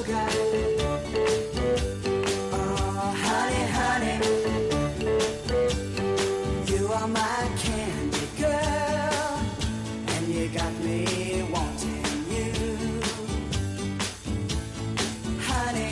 sugar. Oh, honey, honey, you are my candy girl, and you got me wanting you. Honey.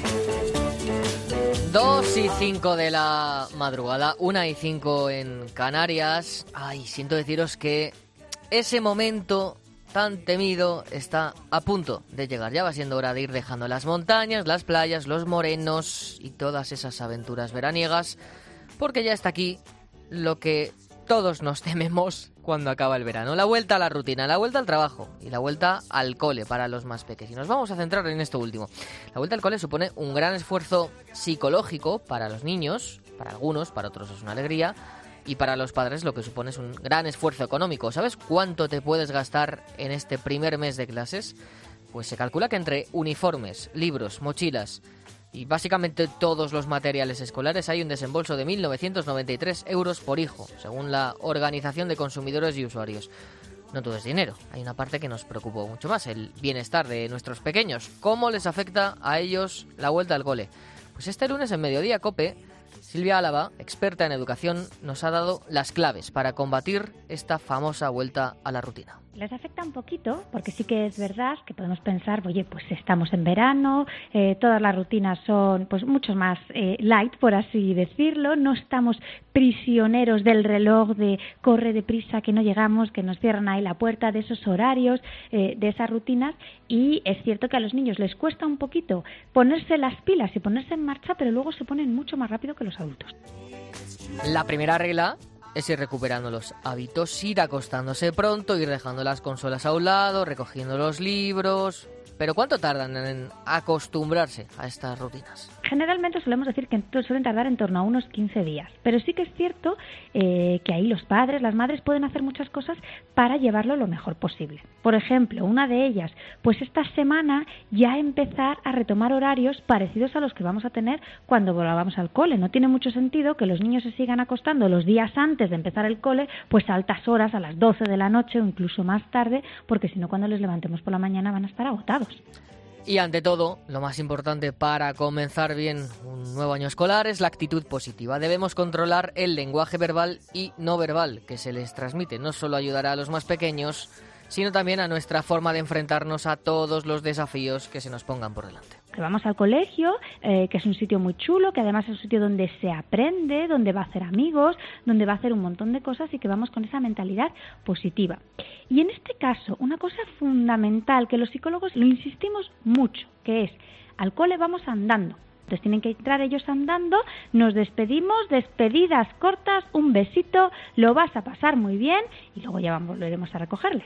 2:05 de la madrugada, 1:05 en Canarias. Ay, siento deciros que ese momento tan temido está a punto de llegar. Ya va siendo hora de ir dejando las montañas, las playas, los morenos y todas esas aventuras veraniegas, porque ya está aquí lo que todos nos tememos cuando acaba el verano. La vuelta a la rutina, la vuelta al trabajo y la vuelta al cole para los más pequeños. Y nos vamos a centrar en esto último. La vuelta al cole supone un gran esfuerzo psicológico para los niños, para algunos, para otros es una alegría, y para los padres lo que supone es un gran esfuerzo económico. ¿Sabes cuánto te puedes gastar en este primer mes de clases? Pues se calcula que entre uniformes, libros, mochilas y básicamente todos los materiales escolares hay un desembolso de 1.993 euros por hijo, según la Organización de Consumidores y Usuarios. No todo es dinero, hay una parte que nos preocupa mucho más, el bienestar de nuestros pequeños. ¿Cómo les afecta a ellos la vuelta al cole? Pues este lunes en Mediodía COPE, Silvia Álava, experta en educación, nos ha dado las claves para combatir esta famosa vuelta a la rutina. Les afecta un poquito, porque sí que es verdad que podemos pensar, oye, pues estamos en verano, todas las rutinas son pues mucho más light, por así decirlo, no estamos prisioneros del reloj de corre deprisa, que no llegamos, que nos cierran ahí la puerta, de esos horarios, de esas rutinas, y es cierto que a los niños les cuesta un poquito ponerse las pilas y ponerse en marcha, pero luego se ponen mucho más rápido que los adultos. La primera regla es ir recuperando los hábitos, ir acostándose pronto, ir dejando las consolas a un lado, recogiendo los libros. ¿Pero cuánto tardan en acostumbrarse a estas rutinas? Generalmente solemos decir que suelen tardar en torno a unos 15 días, pero sí que es cierto que ahí los padres, las madres pueden hacer muchas cosas para llevarlo lo mejor posible. Por ejemplo, una de ellas, pues esta semana ya empezar a retomar horarios parecidos a los que vamos a tener cuando volvamos al cole. No tiene mucho sentido que los niños se sigan acostando los días antes de empezar el cole, pues a altas horas, a las 12 de la noche o incluso más tarde, porque si no cuando les levantemos por la mañana van a estar agotados. Y ante todo, lo más importante para comenzar bien un nuevo año escolar es la actitud positiva. Debemos controlar el lenguaje verbal y no verbal que se les transmite. No solo ayudará a los más pequeños, sino también a nuestra forma de enfrentarnos a todos los desafíos que se nos pongan por delante. Que vamos al colegio, que es un sitio muy chulo, que además es un sitio donde se aprende, donde va a hacer amigos, donde va a hacer un montón de cosas y que vamos con esa mentalidad positiva. Y en este caso, una cosa fundamental que los psicólogos lo insistimos mucho, que es al cole vamos andando. Entonces tienen que entrar ellos andando, nos despedimos, despedidas cortas, un besito, lo vas a pasar muy bien y luego ya volveremos a recogerles.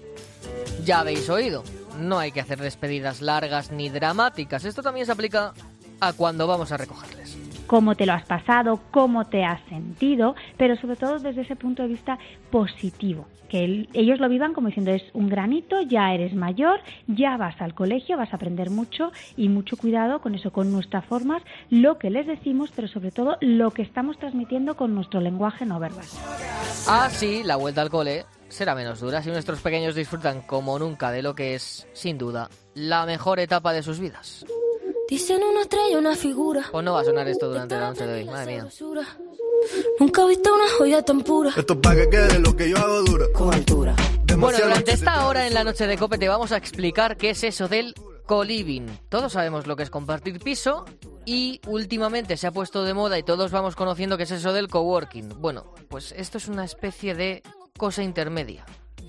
Ya habéis oído, no hay que hacer despedidas largas ni dramáticas. Esto también se aplica a cuando vamos a recogerles. Cómo te lo has pasado, cómo te has sentido, pero sobre todo desde ese punto de vista positivo. Que ellos lo vivan como diciendo, es un granito, ya eres mayor, ya vas al colegio, vas a aprender mucho y mucho cuidado con eso, con nuestras formas, lo que les decimos, pero sobre todo lo que estamos transmitiendo con nuestro lenguaje no verbal. Así, la vuelta al cole será menos dura si nuestros pequeños disfrutan como nunca de lo que es, sin duda, la mejor etapa de sus vidas. Dicen una estrella, una figura. Pues no va a sonar esto durante la noche de hoy, madre mía. Nunca he visto una joya tan pura. Esto es para que quede lo que yo hago dura. Con altura. Bueno, durante esta hora en la noche de COPE te vamos a explicar qué es eso del co-living. Todos sabemos lo que es compartir piso y últimamente se ha puesto de moda y todos vamos conociendo qué es eso del coworking. Bueno, pues esto es una especie de cosa intermedia.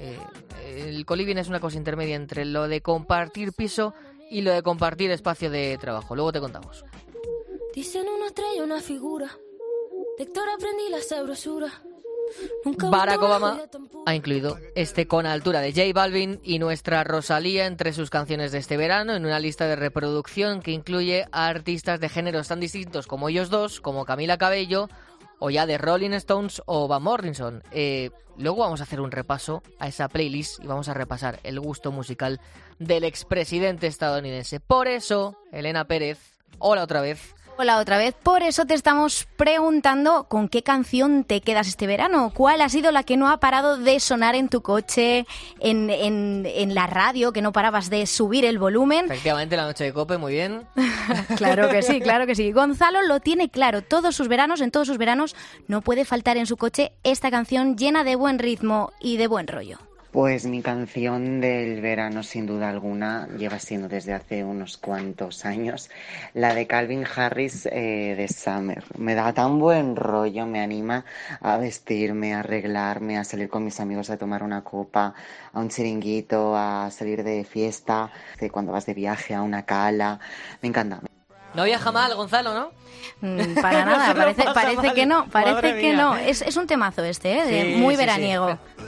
El co-living es una cosa intermedia entre lo de compartir piso y lo de compartir espacio de trabajo. Luego te contamos. Dicen una estrella, una figura. De Héctor aprendí la sabrosura. Barack Obama ha incluido este Con altura de J Balvin y nuestra Rosalía entre sus canciones de este verano en una lista de reproducción que incluye a artistas de géneros tan distintos como ellos dos, como Camila Cabello o ya de Rolling Stones o Van Morrison. Luego vamos a hacer un repaso a esa playlist y vamos a repasar el gusto musical del expresidente estadounidense. Por eso, Elena Pérez, hola otra vez, Hola otra vez, por eso te estamos preguntando con qué canción te quedas este verano. ¿Cuál ha sido la que no ha parado de sonar en tu coche, en la radio, que no parabas de subir el volumen? Efectivamente, la noche de Cope, muy bien. Claro que sí, claro que sí. Gonzalo lo tiene claro, en todos sus veranos no puede faltar en su coche esta canción llena de buen ritmo y de buen rollo. Pues mi canción del verano, sin duda alguna, lleva siendo desde hace unos cuantos años, la de Calvin Harris, de Summer. Me da tan buen rollo, me anima a vestirme, a arreglarme, a salir con mis amigos a tomar una copa, a un chiringuito, a salir de fiesta, de cuando vas de viaje a una cala. Me encanta. No viaja mal, Gonzalo, ¿no? Para nada, parece que no, parece Madre que mía. no. Es un temazo este, Sí, muy sí, veraniego. sí.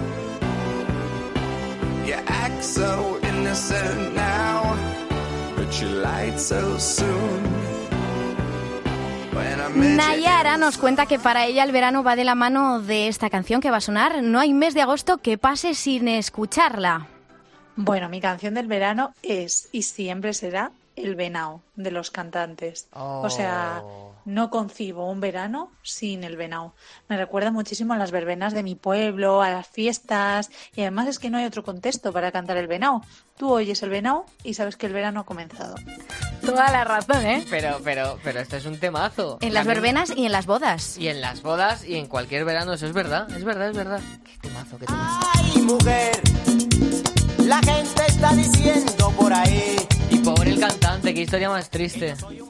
You act so innocent now, but you lied so soon. When I met you- Nayara nos cuenta que para ella el verano va de la mano de esta canción que va a sonar. No hay mes de agosto que pase sin escucharla. Bueno, mi canción del verano es y siempre será El Venao, de Los Cantantes. O sea, no concibo un verano sin el Venao. Me recuerda muchísimo a las verbenas de mi pueblo, a las fiestas, y además es que no hay otro contexto para cantar el Venao. Tú oyes el Venao y sabes que el verano ha comenzado. Toda la razón, ¿eh? Pero esto es un temazo. En las También- verbenas y en las bodas. Y en las bodas y en cualquier verano, eso es verdad, es verdad, es verdad. Qué temazo, qué temazo. Ay, mujer, la gente está diciendo por ahí. Y pobre el cantante, qué historia más triste. Es un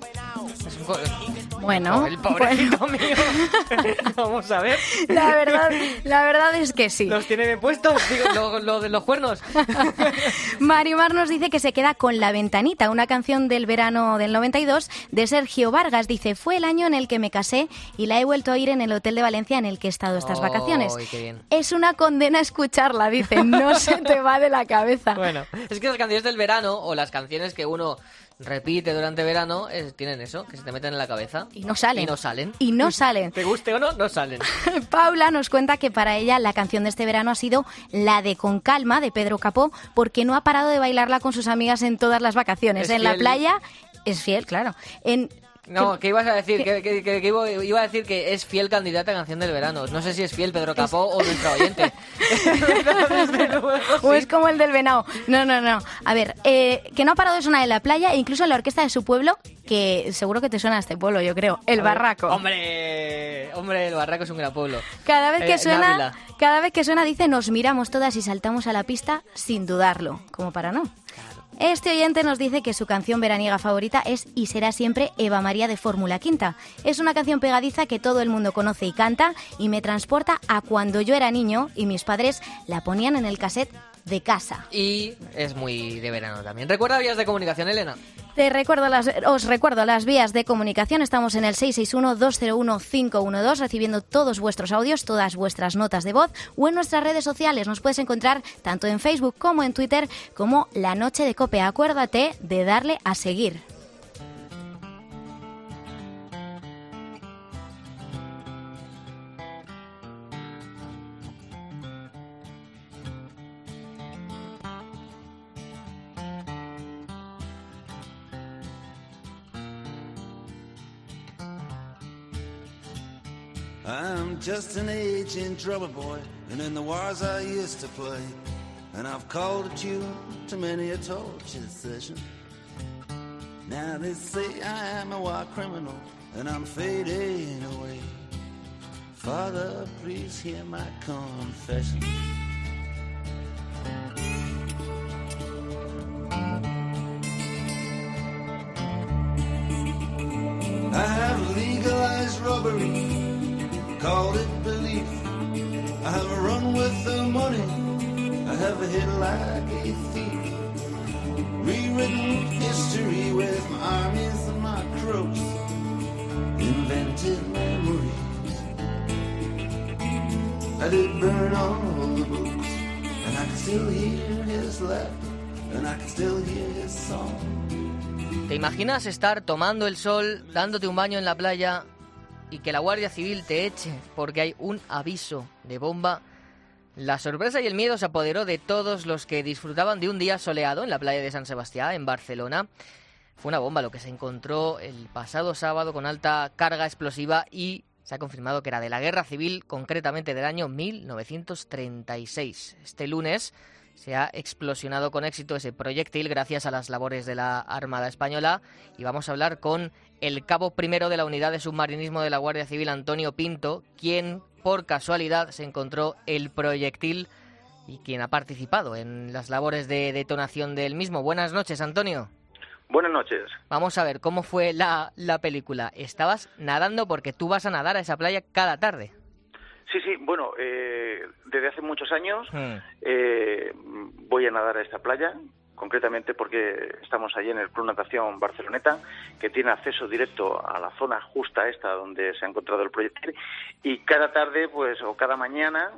Bueno, el pobrecito mío. Vamos a ver. la verdad es que sí. Los tiene bien puestos, digo, lo de los cuernos. Marimar nos dice que se queda con La Ventanita, una canción del verano del 92 de Sergio Vargas. Dice, fue el año en el que me casé y la he vuelto a oír en el hotel de Valencia en el que he estado estas vacaciones. Ay, qué bien. Es una condena escucharla, dice, no se te va de la cabeza. Bueno, es que las canciones del verano o las canciones que uno repite durante verano tienen eso, que se te meten en la cabeza. Y no salen. Y no salen. Y no salen. Te guste o no, no salen. Paula nos cuenta que para ella la canción de este verano ha sido la de Con Calma, de Pedro Capó, porque no ha parado de bailarla con sus amigas en todas las vacaciones. Es En la fiel. playa es fiel, claro. No, ¿qué ibas a decir? Que iba a decir que es fiel candidata a canción del verano. No sé si es fiel Pedro Capó o nuestra oyente. Desde luego, O sí. es como el del venado. No. A ver, que no ha parado de sonar en la playa e incluso en la orquesta de su pueblo, que seguro que te suena a este pueblo, yo creo. El Barraco. Hombre, el Barraco es un gran pueblo. Cada vez en que suena dice, nos miramos todas y saltamos a la pista sin dudarlo. Como para no. Este oyente nos dice que su canción veraniega favorita es y será siempre Eva María de Fórmula Quinta. Es una canción pegadiza que todo el mundo conoce y canta y me transporta a cuando yo era niño y mis padres la ponían en el cassette de casa. Y es muy de verano también. ¿Recuerda vías de comunicación, Elena? Os recuerdo las vías de comunicación. Estamos en el 661-201-512 recibiendo todos vuestros audios, todas vuestras notas de voz o en nuestras redes sociales. Nos puedes encontrar tanto en Facebook como en Twitter como La Noche de Cope. Acuérdate de darle a seguir. I'm just an aging trouble boy, and in the wars I used to play, and I've called at you to many a torture session. Now they say I am a war criminal, and I'm fading away. Father, please hear my confession. I have legalized robbery, called it belief. I have run with the money, I have hit like a thief. Rewritten history with my armies and my crooks. Invented memories. I did burn all the books, and I can still hear his laughter, and I can still hear his song. ¿Te imaginas estar tomando el sol, dándote un baño en la playa y que la Guardia Civil te eche porque hay un aviso de bomba? La sorpresa y el miedo se apoderó de todos los que disfrutaban de un día soleado en la playa de San Sebastián, en Barcelona. Fue una bomba lo que se encontró el pasado sábado con alta carga explosiva y se ha confirmado que era de la Guerra Civil, concretamente del año 1936. Este lunes se ha explosionado con éxito ese proyectil gracias a las labores de la Armada Española y vamos a hablar con el cabo primero de la Unidad de Submarinismo de la Guardia Civil, Antonio Pinto, quien por casualidad se encontró el proyectil y quien ha participado en las labores de detonación del mismo. Buenas noches, Antonio. Buenas noches. Vamos a ver, ¿cómo fue la película? Estabas nadando porque tú vas a nadar a esa playa cada tarde. Sí, bueno, desde hace muchos años voy a nadar a esta playa, concretamente porque estamos allí en el Club Natación Barceloneta, que tiene acceso directo a la zona justa esta donde se ha encontrado el proyectil, y cada tarde, pues, o cada mañana,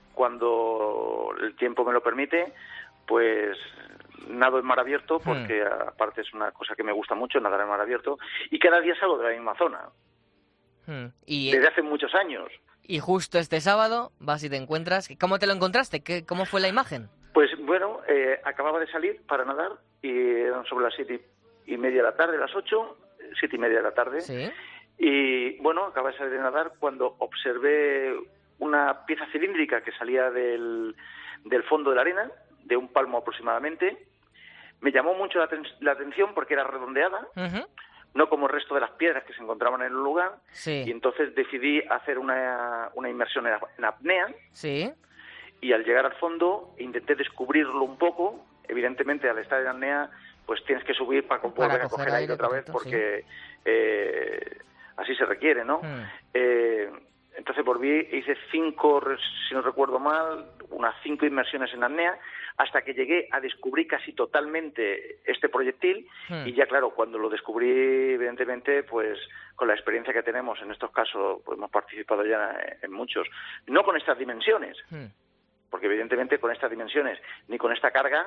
cuando el tiempo me lo permite, pues nado en mar abierto, porque aparte es una cosa que me gusta mucho, nadar en mar abierto, y cada día salgo de la misma zona, desde hace muchos años. Y justo este sábado vas y te encuentras. ¿Cómo te lo encontraste? ¿Cómo fue la imagen? Pues bueno, acababa de salir para nadar y eran sobre las 7:30 de la tarde, las 8, 7:30 de la tarde. ¿Sí? Y bueno, acababa de salir de nadar cuando observé una pieza cilíndrica que salía del fondo de la arena, de un palmo aproximadamente. Me llamó mucho la atención porque era redondeada. No como el resto de las piedras que se encontraban en el lugar, y entonces decidí hacer una inmersión en apnea, y al llegar al fondo intenté descubrirlo un poco. Evidentemente, al estar en apnea, pues tienes que subir para volver a coger aire otra vez, porque así se requiere, ¿no? Entonces volví, hice 5, si no recuerdo mal, unas 5 inmersiones en apnea, hasta que llegué a descubrir casi totalmente este proyectil, y ya claro, cuando lo descubrí, evidentemente, pues con la experiencia que tenemos en estos casos, pues hemos participado ya en muchos, no con estas dimensiones, porque evidentemente con estas dimensiones, ni con esta carga,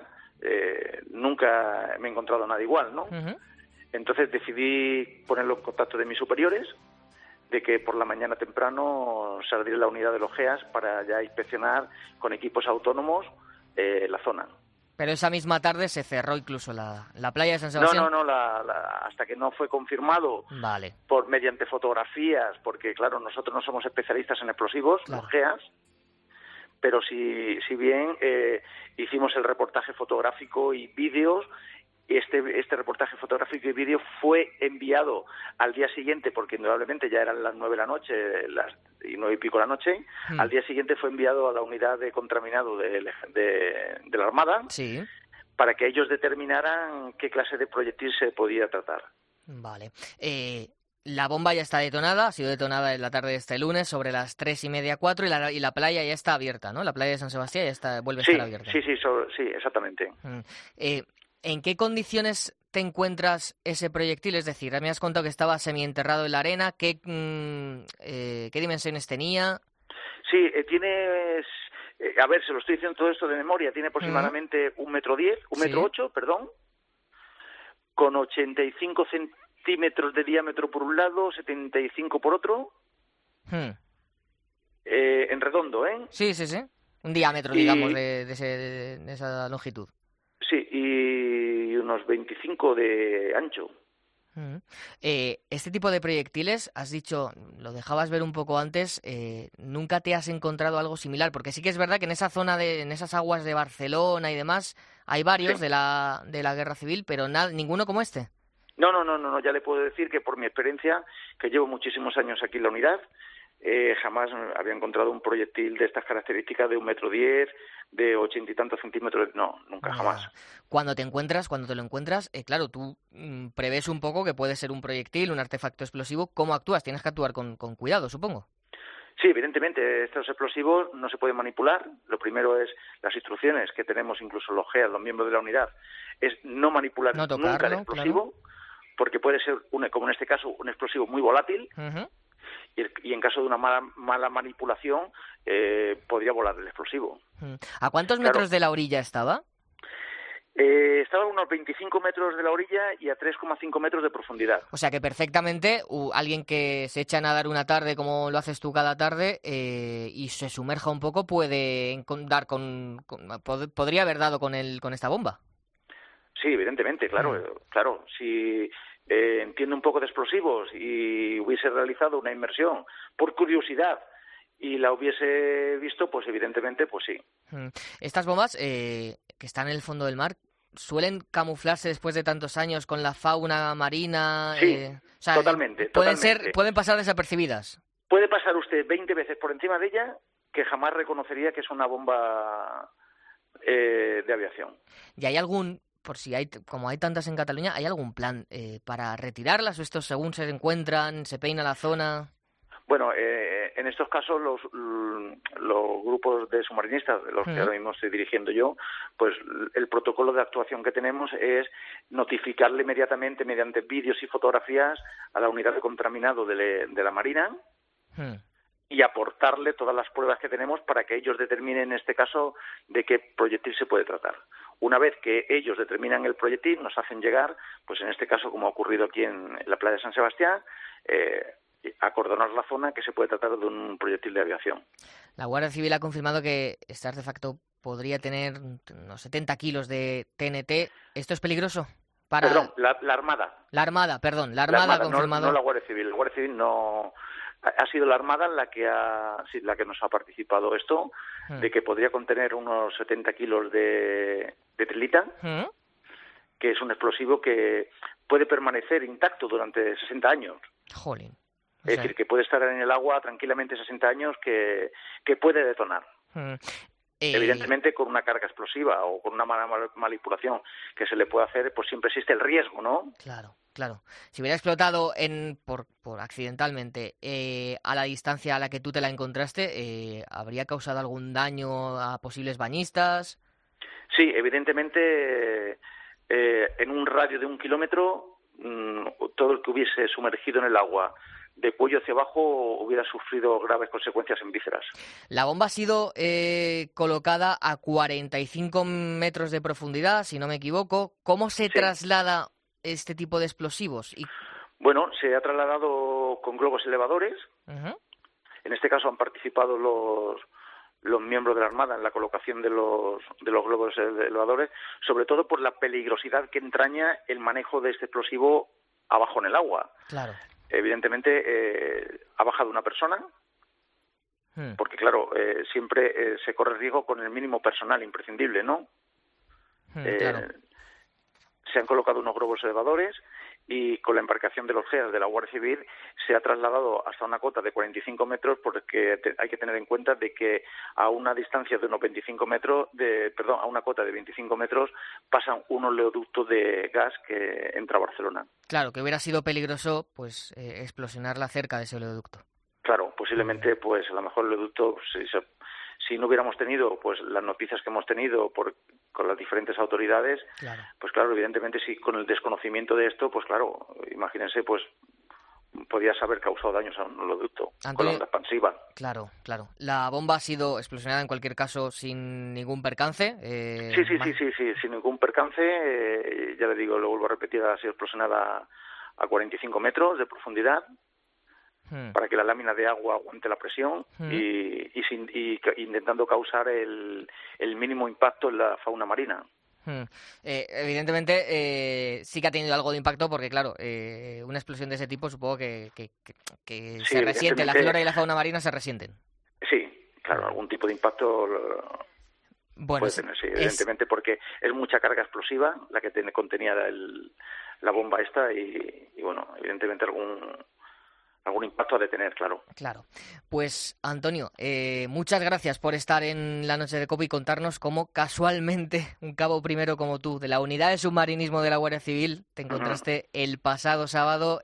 nunca me he encontrado nada igual, ¿no? Entonces decidí ponerlo en contacto de mis superiores, de que por la mañana temprano saldría la unidad de los GEAS para ya inspeccionar con equipos autónomos la zona. Pero esa misma tarde se cerró incluso la playa de San Sebastián. No, hasta que no fue confirmado mediante fotografías, porque claro, nosotros no somos especialistas en explosivos, los GEAS, pero si bien hicimos el reportaje fotográfico y vídeos. Este reportaje fotográfico y vídeo fue enviado al día siguiente, porque indudablemente ya eran las 9 de la noche, las 9:00 de la noche. Al día siguiente fue enviado a la unidad de contraminado de la Armada, para que ellos determinaran qué clase de proyectil se podía tratar. Vale. La bomba ya está detonada, ha sido detonada en la tarde de este lunes sobre las 3:30, 4, y la playa ya está abierta, ¿no? La playa de San Sebastián ya vuelve a estar abierta. Sí, exactamente. ¿En qué condiciones te encuentras ese proyectil? Es decir, me has contado que estaba semienterrado en la arena. ¿Qué dimensiones tenía? Sí, tienes... a ver, se lo estoy diciendo todo esto de memoria. Tiene aproximadamente 1,8 m, perdón, con 85 centímetros de diámetro por un lado, 75 por otro. En redondo, ¿eh? Sí. Un diámetro, digamos, de esa longitud. Sí, y unos 25 de ancho. Este tipo de proyectiles, has dicho, lo dejabas ver un poco antes, ¿nunca te has encontrado algo similar? Porque sí que es verdad que en esa zona, en esas aguas de Barcelona y demás, hay varios de la Guerra Civil, pero ninguno como este. No, ya le puedo decir que por mi experiencia, que llevo muchísimos años aquí en la unidad, jamás había encontrado un proyectil de estas características de 1,10 m, de 80 y tantos centímetros. No, nunca, jamás. Cuando te lo encuentras, claro, tú prevés un poco que puede ser un proyectil, un artefacto explosivo. ¿Cómo actúas? Tienes que actuar con cuidado, supongo. Sí, evidentemente, estos explosivos no se pueden manipular. Lo primero es las instrucciones que tenemos, incluso los GEAS, los miembros de la unidad, es no manipular nunca el explosivo, porque puede ser, como en este caso, un explosivo muy volátil. Y en caso de una mala manipulación podría volar el explosivo. ¿A cuántos metros de la orilla estaba? Estaba a unos 25 metros de la orilla y a 3,5 metros de profundidad. O sea que perfectamente alguien que se echa a nadar una tarde como lo haces tú cada tarde y se sumerja un poco podría haber dado con esta bomba. Sí, evidentemente, claro, claro. Si entiendo un poco de explosivos y hubiese realizado una inmersión por curiosidad y la hubiese visto, pues evidentemente, pues sí. Estas bombas que están en el fondo del mar, ¿suelen camuflarse después de tantos años con la fauna marina? Sí, o sea, totalmente. Pueden pasar desapercibidas. Puede pasar usted 20 veces por encima de ella que jamás reconocería que es una bomba de aviación. ¿Y hay algún, por si hay, como hay tantas en Cataluña, hay algún plan para retirarlas o estos según se encuentran, se peina la zona? Bueno, en estos casos los grupos de submarinistas, de los que ahora mismo estoy dirigiendo yo, pues el protocolo de actuación que tenemos es notificarle inmediatamente mediante vídeos y fotografías a la unidad de contaminado de la Marina y aportarle todas las pruebas que tenemos para que ellos determinen en este caso de qué proyectil se puede tratar. Una vez que ellos determinan el proyectil, nos hacen llegar, pues en este caso como ha ocurrido aquí en la playa de San Sebastián, acordonar la zona que se puede tratar de un proyectil de aviación. La Guardia Civil ha confirmado que este artefacto podría tener unos 70 kilos de TNT. ¿Esto es peligroso? Perdón, la Armada. La Armada ha confirmado. No la Guardia Civil. La Guardia Civil no... Ha sido la Armada la que nos ha participado esto, de que podría contener unos 70 kilos de trilita, que es un explosivo que puede permanecer intacto durante 60 años. Jolín. Es decir, que puede estar en el agua tranquilamente 60 años que puede detonar. Evidentemente, con una carga explosiva o con una mala manipulación que se le puede hacer, pues siempre existe el riesgo, ¿no? Claro. Si hubiera explotado por accidentalmente a la distancia a la que tú te la encontraste, ¿habría causado algún daño a posibles bañistas? Sí, evidentemente, en un radio de 1 kilómetro, todo el que hubiese sumergido en el agua de cuello hacia abajo hubiera sufrido graves consecuencias en vísceras. La bomba ha sido colocada a 45 metros de profundidad, si no me equivoco. ¿Cómo se traslada este tipo de explosivos? Bueno, se ha trasladado con globos elevadores. En este caso han participado los miembros de la Armada en la colocación de los globos elevadores, sobre todo por la peligrosidad que entraña el manejo de este explosivo abajo en el agua. Claro. Evidentemente ha bajado una persona, porque claro, siempre se corre riesgo con el mínimo personal imprescindible, ¿no? Claro. Se han colocado unos globos elevadores y con la embarcación de los GEAS de la Guardia Civil se ha trasladado hasta una cota de 45 metros porque hay que tener en cuenta de que a una distancia de unos 25 metros, a una cota de 25 metros pasan un oleoducto de gas que entra a Barcelona. Claro, que hubiera sido peligroso pues explosionarla cerca de ese oleoducto. Claro, posiblemente pues a lo mejor el oleoducto si no hubiéramos tenido pues las noticias que hemos tenido con las diferentes autoridades, pues claro, evidentemente si con el desconocimiento de esto, pues claro, imagínense, pues podías haber causado daños a un oleoducto con la onda expansiva. Claro. La bomba ha sido explosionada en cualquier caso sin ningún percance. Sí, sin ningún percance. Ya le digo, lo vuelvo a repetir, ha sido explosionada a 45 metros de profundidad, para que la lámina de agua aguante la presión y intentando causar el mínimo impacto en la fauna marina. Evidentemente sí que ha tenido algo de impacto porque, claro, una explosión de ese tipo supongo que se resiente, la flora y la fauna marina se resienten. Sí, claro, algún tipo de impacto puede tener, sí, evidentemente, porque es mucha carga explosiva la que contenía la bomba esta y bueno, evidentemente algún impacto ha de tener, claro. Claro. Pues, Antonio, muchas gracias por estar en la noche de COPE y contarnos cómo casualmente un cabo primero como tú, de la unidad de submarinismo de la Guardia Civil, te encontraste el pasado sábado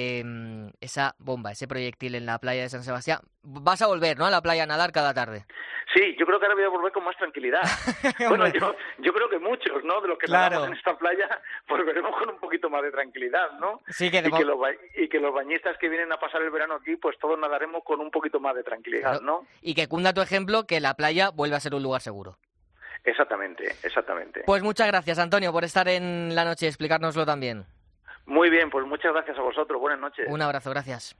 esa bomba, ese proyectil en la playa de San Sebastián. Vas a volver, ¿no?, a la playa a nadar cada tarde. Sí, yo creo que ahora voy a volver con más tranquilidad. Bueno, yo creo que muchos, ¿no?, de los que nadamos en esta playa, volveremos con un poquito más de tranquilidad, ¿no? Sí, y que los bañistas que vienen a pasar el verano aquí, pues todos nadaremos con un poquito más de tranquilidad, ¿no? Y que cunda tu ejemplo, que la playa vuelve a ser un lugar seguro. Exactamente. Pues muchas gracias, Antonio, por estar en la noche y explicárnoslo también. Muy bien, pues muchas gracias a vosotros. Buenas noches. Un abrazo, gracias.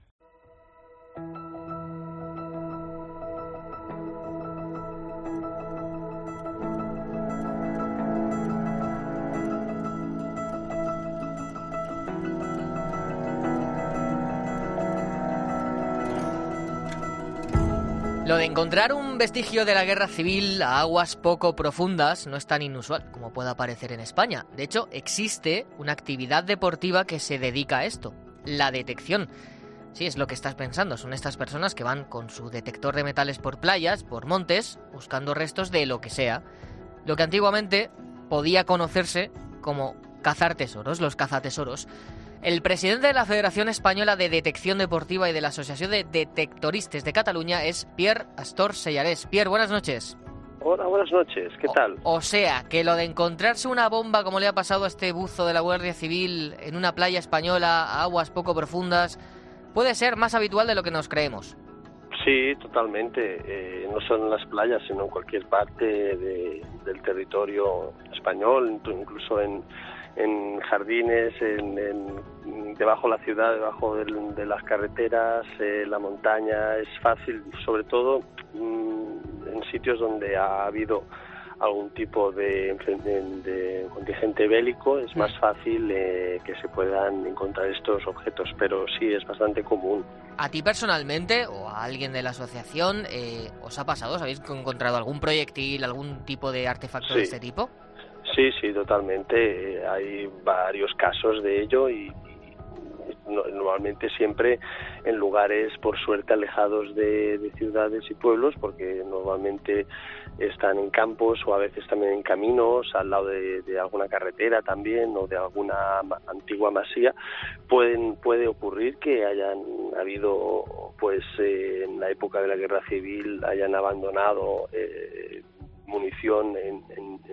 Lo de encontrar un vestigio de la guerra civil a aguas poco profundas no es tan inusual como pueda parecer en España. De hecho, existe una actividad deportiva que se dedica a esto, la detección. Sí, es lo que estás pensando. Son estas personas que van con su detector de metales por playas, por montes, buscando restos de lo que sea. Lo que antiguamente podía conocerse como cazar tesoros, los cazatesoros. El presidente de la Federación Española de Detección Deportiva y de la Asociación de Detectoristes de Cataluña es Pierre Astor Sellarés. Pierre, buenas noches. Hola, buenas noches. ¿Qué tal? O sea, que lo de encontrarse una bomba como le ha pasado a este buzo de la Guardia Civil en una playa española a aguas poco profundas puede ser más habitual de lo que nos creemos. Sí, totalmente. No solo en las playas, sino en cualquier parte del territorio español, incluso en jardines, debajo de la ciudad, debajo de las carreteras, la montaña. Es fácil, sobre todo en sitios donde ha habido algún tipo de contingente bélico, es más fácil que se puedan encontrar estos objetos, pero sí es bastante común. ¿A ti personalmente o a alguien de la asociación os ha pasado? ¿Os habéis encontrado algún proyectil, algún tipo de artefacto de este tipo? Sí, totalmente. Hay varios casos de ello y normalmente siempre en lugares, por suerte, alejados de ciudades y pueblos, porque normalmente están en campos o a veces también en caminos, al lado de alguna carretera también o de alguna antigua masía. Puede ocurrir que hayan habido, pues en la época de la Guerra Civil, hayan abandonado munición en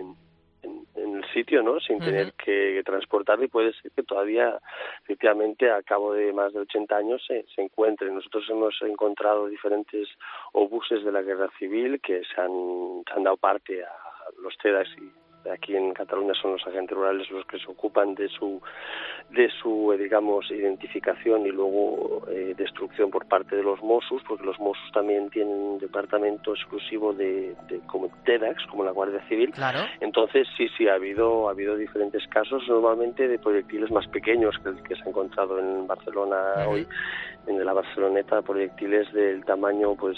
el sitio, ¿no? Sin tener que transportarlo, y puede ser que todavía, efectivamente, a cabo de más de 80 años se encuentren. Nosotros hemos encontrado diferentes obuses de la Guerra Civil que se han dado parte a los CEDAS, y aquí en Cataluña son los agentes rurales los que se ocupan de su digamos, identificación y luego destrucción por parte de los Mossos, porque los Mossos también tienen un departamento exclusivo de como TEDx, como la Guardia Civil. Claro. Entonces sí ha habido diferentes casos, normalmente de proyectiles más pequeños que el que se ha encontrado en Barcelona hoy, en la Barceloneta, proyectiles del tamaño pues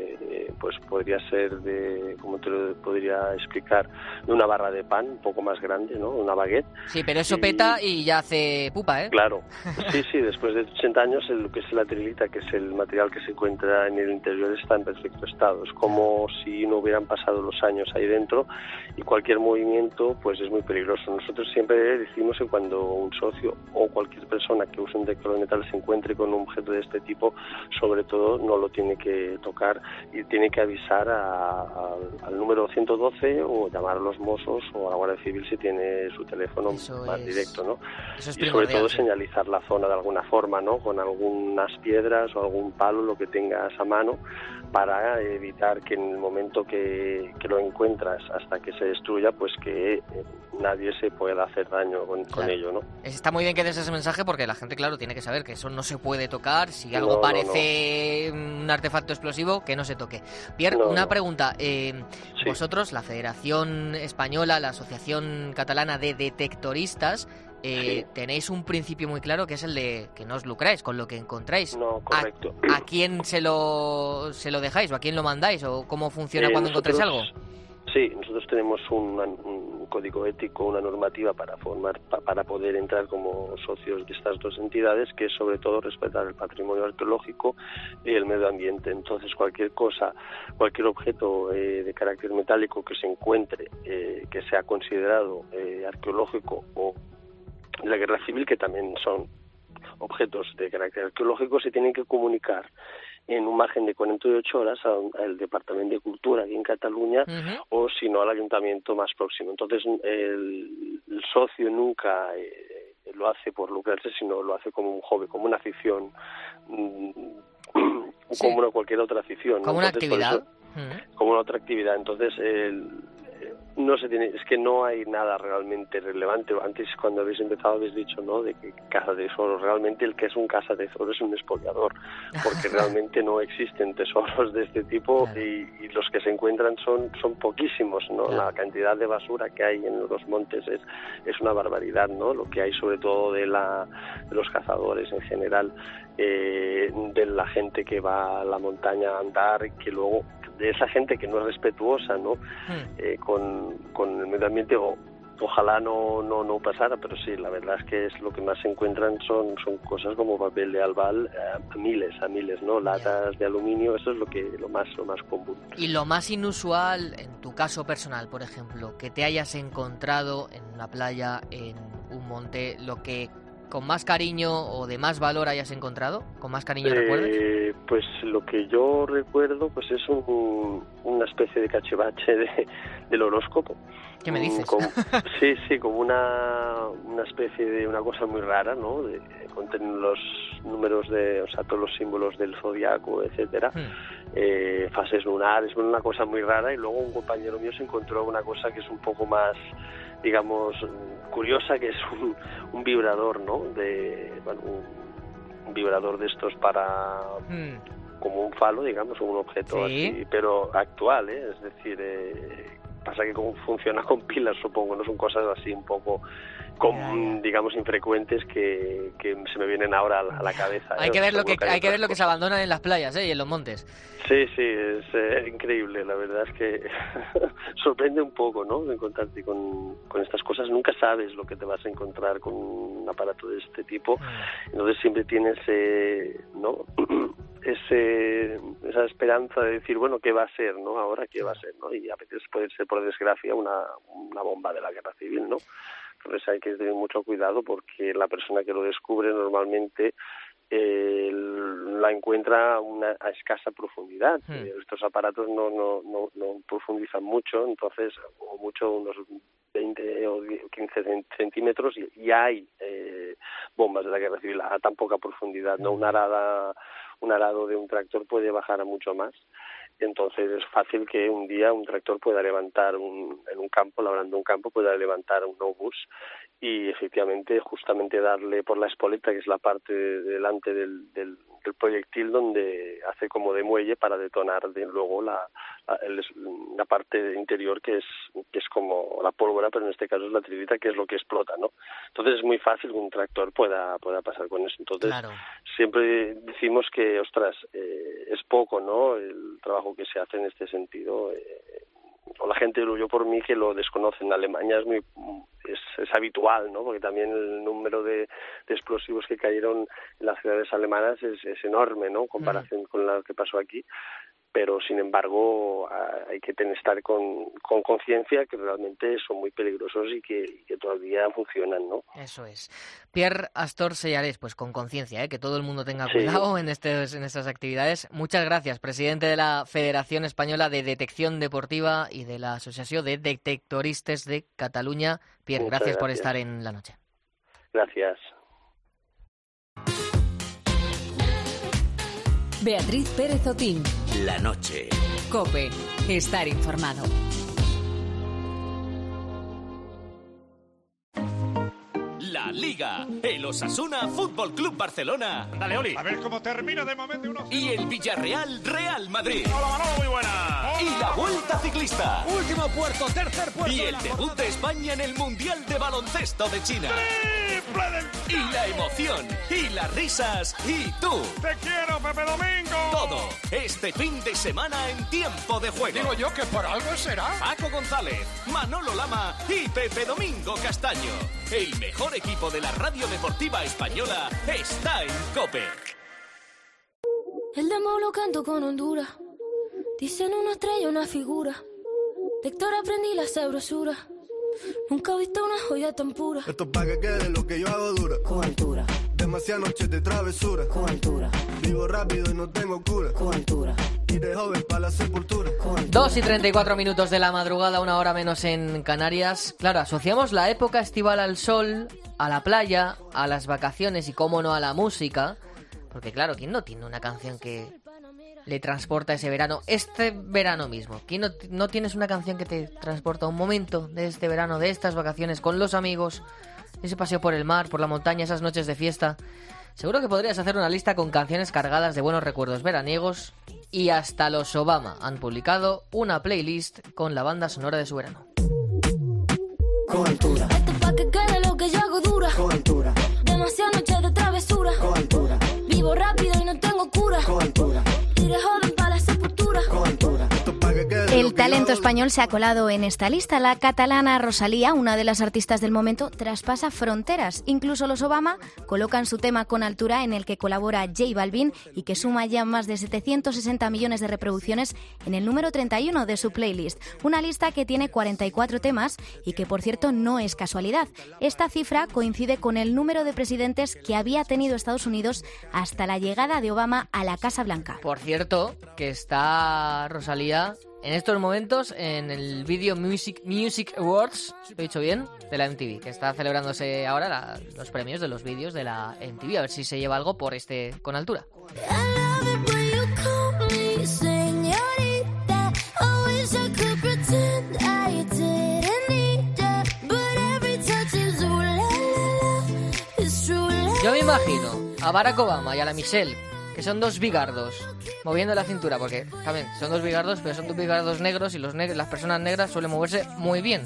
podría ser de, como te lo podría explicar, de una barra de pan, un poco más grande, ¿no? Una baguette. Sí, pero eso peta y ya hace pupa, ¿eh? Claro. Sí, después de 80 años lo que es la trilita, que es el material que se encuentra en el interior, está en perfecto estado. Es como si no hubieran pasado los años ahí dentro, y cualquier movimiento pues es muy peligroso. Nosotros siempre decimos que cuando un socio o cualquier persona que use un detector de metal se encuentre con un objeto de este tipo, sobre todo no lo tiene que tocar y tiene que avisar al número 112 o llamar a los Mossos o a la Guardia Civil si tiene su teléfono más directo, ¿no? Y sobre todo señalizar la zona de alguna forma, ¿no? Con algunas piedras o algún palo, lo que tengas a mano, para evitar que en el momento que lo encuentras hasta que se destruya, pues que nadie se pueda hacer daño con ello, ¿no? Está muy bien que des ese mensaje, porque la gente, claro, tiene que saber que eso no se puede tocar. Si algo parece un artefacto explosivo, que no se toque. Pierre, una pregunta. Vosotros, la Federación Española, la Asociación Catalana de Detectoristas, tenéis un principio muy claro, que es el de que no os lucráis con lo que encontráis. No, correcto. ¿A quién se lo dejáis o a quién lo mandáis, o cómo funciona cuando encontráis algo? Sí, nosotros tenemos un código ético, una normativa para poder entrar como socios de estas dos entidades, que es sobre todo respetar el patrimonio arqueológico y el medio ambiente. Entonces cualquier objeto de carácter metálico que se encuentre, que sea considerado arqueológico, o la Guerra Civil, que también son objetos de carácter arqueológico, se tienen que comunicar en un margen de 48 horas al Departamento de Cultura aquí en Cataluña, o si no al ayuntamiento más próximo. Entonces el socio nunca lo hace por lucrarse, sino lo hace como un hobby, como una afición, como cualquier otra afición, como una actividad. Como una otra actividad. Entonces No se tiene, es que no hay nada realmente relevante. Antes, cuando habéis empezado, habéis dicho, ¿no?, de que caza tesoros. Realmente el que es un caza tesoros es un expoliador, porque realmente no existen tesoros de este tipo, claro. y los que se encuentran son poquísimos, ¿no? Claro. La cantidad de basura que hay en los montes es una barbaridad, ¿no? Lo que hay sobre todo de los cazadores en general, de la gente que va a la montaña a andar, que luego de esa gente que no es respetuosa, ¿no? Con el medio ambiente, ojalá no pasara, pero sí, la verdad es que es lo que más se encuentran son cosas como papel de albal, a miles, ¿no? Latas de aluminio, eso es lo más común. Y lo más inusual, en tu caso personal, por ejemplo, que te hayas encontrado en una playa, en un monte, lo que con más cariño o de más valor hayas encontrado, con más cariño recuerdes. Pues lo que yo recuerdo pues es una especie de cachivache del horóscopo. ¿Qué me dices? Sí, como una especie de una cosa muy rara, ¿no? Contienen los números todos los símbolos del zodiaco, etcétera, fases lunares, una cosa muy rara, y luego un compañero mío se encontró una cosa que es un poco más, digamos, curiosa, que es un vibrador, ¿no? Un vibrador de estos para como un falo, digamos, un objeto así, pero actual, es decir, pasa que funciona con pilas, supongo, no son cosas así un poco digamos infrecuentes que se me vienen ahora a la cabeza. Hay que ver lo que se abandonan en las playas, y en los montes. Sí, es increíble, la verdad es que sorprende un poco, ¿no?, encontrarte con estas cosas. Nunca sabes lo que te vas a encontrar con un aparato de este tipo, entonces siempre tienes ¿no?, esa esperanza de decir, bueno, ¿qué va a ser, no? Ahora, ¿qué va a ser, no? Y a veces puede ser, por desgracia, una bomba de la guerra civil, ¿no? Entonces hay que tener mucho cuidado, porque la persona que lo descubre normalmente la encuentra a escasa profundidad. Estos aparatos no profundizan mucho, entonces, o mucho, unos 20 o 15 centímetros, y hay bombas de la guerra civil a tan poca profundidad, ¿no? Un arado de un tractor puede bajar a mucho más. Entonces es fácil que un día un tractor pueda levantar en un campo, labrando un campo, pueda levantar un obús y efectivamente justamente darle por la espoleta, que es la parte delante del proyectil, donde hace como de muelle para detonar luego la parte interior, que es como la pólvora, pero en este caso es la tririta, que es lo que explota, ¿no? Entonces es muy fácil que un tractor pueda pasar con eso. Entonces siempre decimos que, es poco, ¿no?, el trabajo que se hace en este sentido. O la gente, yo por mí, que lo desconoce. En Alemania es habitual, ¿no?, porque también el número de explosivos que cayeron en las ciudades alemanas es enorme, ¿no?, en comparación con lo que pasó aquí. Pero, sin embargo, hay que estar con conciencia, que realmente son muy peligrosos y que todavía funcionan, ¿no? Eso es. Pierre Astor Sellarés, pues con conciencia, que todo el mundo tenga cuidado en estas actividades. Muchas gracias, presidente de la Federación Española de Detección Deportiva y de la Asociación de Detectoristes de Cataluña. Pierre, gracias por estar en La Noche. Gracias. Beatriz Pérez Otín. La Noche. COPE. Estar informado. La Liga. El Osasuna Fútbol Club Barcelona. Dale, Oli. A ver cómo termina de momento uno. Y el Villarreal Real Madrid. Hola, Manolo, muy buena. Y la Vuelta Ciclista. Último puerto, tercer puerto. Y el debut de España en el Mundial de Baloncesto de China. Y la emoción, y las risas, y tú. Te quiero, Pepe Domingo. Todo este fin de semana en Tiempo de Juego. Digo yo que por algo será. Paco González, Manolo Lama y Pepe Domingo Castaño. El mejor equipo de la radio deportiva española está en COPE. El demo lo canto con Honduras. Dicen una estrella, una figura. De Héctor aprendí la sabrosura. Nunca he visto una joya tan pura. Esto es pa' que quede lo que yo hago dura. Con altura. Demasiadas noches de travesura. Con altura. Vivo rápido y no tengo cura. Con altura. Y de joven para la sepultura. 2:34 de la madrugada, 1 hora menos en Canarias. Claro, asociamos la época estival al sol, a la playa, a las vacaciones y, cómo no, a la música. Porque claro, ¿quién no tiene una canción que le transporta ese verano, este verano mismo. ¿Quién no tienes una canción que te transporta a un momento de este verano, de estas vacaciones con los amigos, ese paseo por el mar, por la montaña, esas noches de fiesta? Seguro que podrías hacer una lista con canciones cargadas de buenos recuerdos veraniegos, y hasta los Obama han publicado una playlist con la banda sonora de su verano. Con altura, Esto es pa' que quede lo que yo hago dura. con altura, Demasiadas noches de travesura. con altura, Vivo rápido y no tengo cura. con altura, Tiré joven para la sepultura. con altura. Esto pa' que quede lo El que talento yo hago. español se ha colado en esta lista. La catalana Rosalía, una de las artistas del momento, traspasa fronteras. Incluso los Obama colocan su tema Con altura, en el que colabora J Balvin y que suma ya más de 760 millones de reproducciones en el número 31 de su playlist. Una lista que tiene 44 temas y que, por cierto, no es casualidad. Esta cifra coincide con el número de presidentes que había tenido Estados Unidos hasta la llegada de Obama a la Casa Blanca. Por cierto, que está Rosalía en estos momentos en el Video Music Awards, ¿lo he dicho bien?, de la MTV, que está celebrándose ahora los premios de los vídeos de la MTV, a ver si se lleva algo por este Con altura. Yo me imagino a Barack Obama y a la Michelle, que son dos bigardos, moviendo la cintura, porque también son dos bigardos, pero son dos bigardos negros y las personas negras suelen moverse muy bien.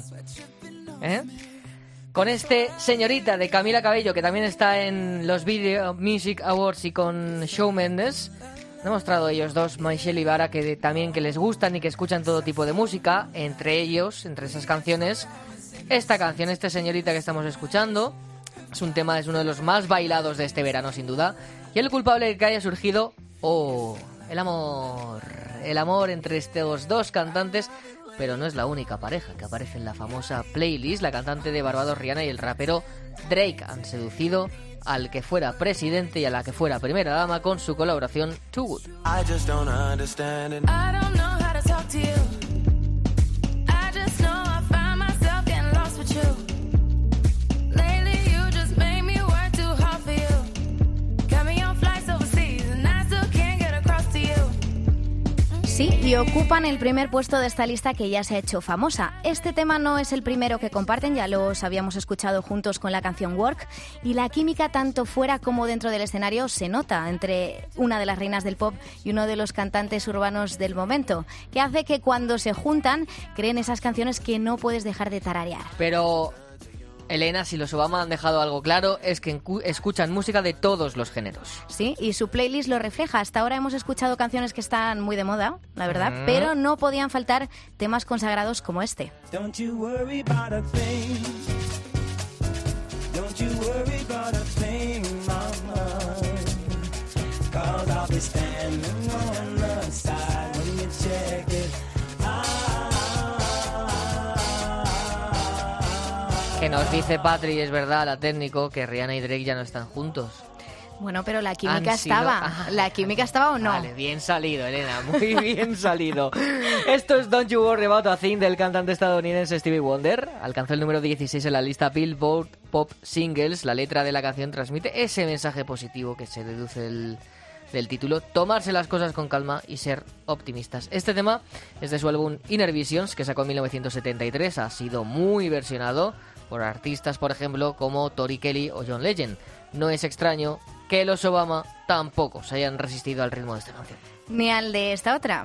Con este Señorita de Camila Cabello, que también está en los Video Music Awards, y con Shawn Mendes, han demostrado ellos dos, Michelle y Bara, que también que les gustan y que escuchan todo tipo de música, entre ellos, entre esas canciones, esta canción, este Señorita que estamos escuchando. Es un tema, es uno de los más bailados de este verano, sin duda. Y el culpable de que haya surgido, el amor entre estos dos cantantes. Pero no es la única pareja que aparece en la famosa playlist. La cantante de Barbados, Rihanna, y el rapero Drake han seducido al que fuera presidente y a la que fuera primera dama con su colaboración Too Good. I just don't understand it. I don't know how to talk to you. I just know I find myself getting lost with you. Sí, y ocupan el primer puesto de esta lista que ya se ha hecho famosa. Este tema no es el primero que comparten, ya los habíamos escuchado juntos con la canción Work, y la química tanto fuera como dentro del escenario se nota entre una de las reinas del pop y uno de los cantantes urbanos del momento, que hace que cuando se juntan creen esas canciones que no puedes dejar de tararear. Pero, Elena, si los Obama han dejado algo claro, es que escuchan música de todos los géneros. Sí, y su playlist lo refleja. Hasta ahora hemos escuchado canciones que están muy de moda, la verdad, pero no podían faltar temas consagrados como este. Don't you worry about a thing. Don't you worry about a thing, mama. 'Cause I'll be standing on the side when you check it. Que nos dice Patri, es verdad, la técnico, que Rihanna y Drake ya no están juntos. Bueno, pero la química estaba. ¿La química estaba o no? Vale, bien salido, Elena, muy bien salido. Esto es Don't You Worry About a Thing del cantante estadounidense Stevie Wonder. Alcanzó el número 16 en la lista Billboard Pop Singles. La letra de la canción transmite ese mensaje positivo que se deduce del título: tomarse las cosas con calma y ser optimistas. Este tema es de su álbum Inner Visions, que sacó en 1973. Ha sido muy versionado por artistas, por ejemplo, como Tori Kelly o John Legend. No es extraño que los Obama tampoco se hayan resistido al ritmo de esta canción. Ni al de esta otra.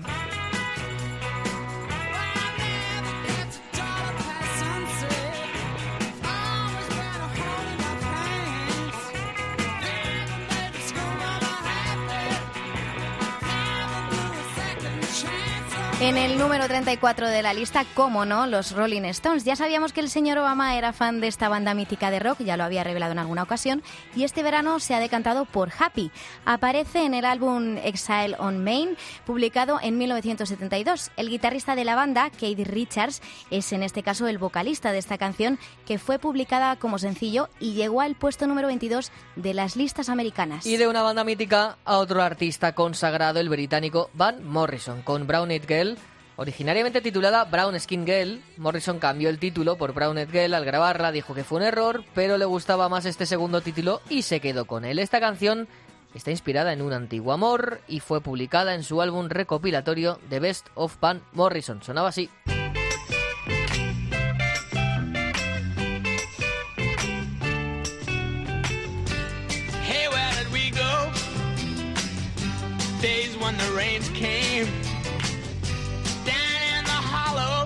En el número 34 de la lista, cómo no, los Rolling Stones. Ya sabíamos que el señor Obama era fan de esta banda mítica de rock, ya lo había revelado en alguna ocasión, y este verano se ha decantado por Happy. Aparece en el álbum Exile on Main, publicado en 1972. El guitarrista de la banda, Keith Richards, es en este caso el vocalista de esta canción, que fue publicada como sencillo y llegó al puesto número 22 de las listas americanas. Y de una banda mítica a otro artista consagrado, el británico Van Morrison, con Brown Eyed Girl. Originariamente titulada Brown Skin Girl, Morrison cambió el título por Brown Eyed Girl al grabarla, dijo que fue un error, pero le gustaba más este segundo título y se quedó con él. Esta canción está inspirada en un antiguo amor y fue publicada en su álbum recopilatorio The Best of Van Morrison. Sonaba así. Hey, where did we go? Days when the rains came down in the hollow,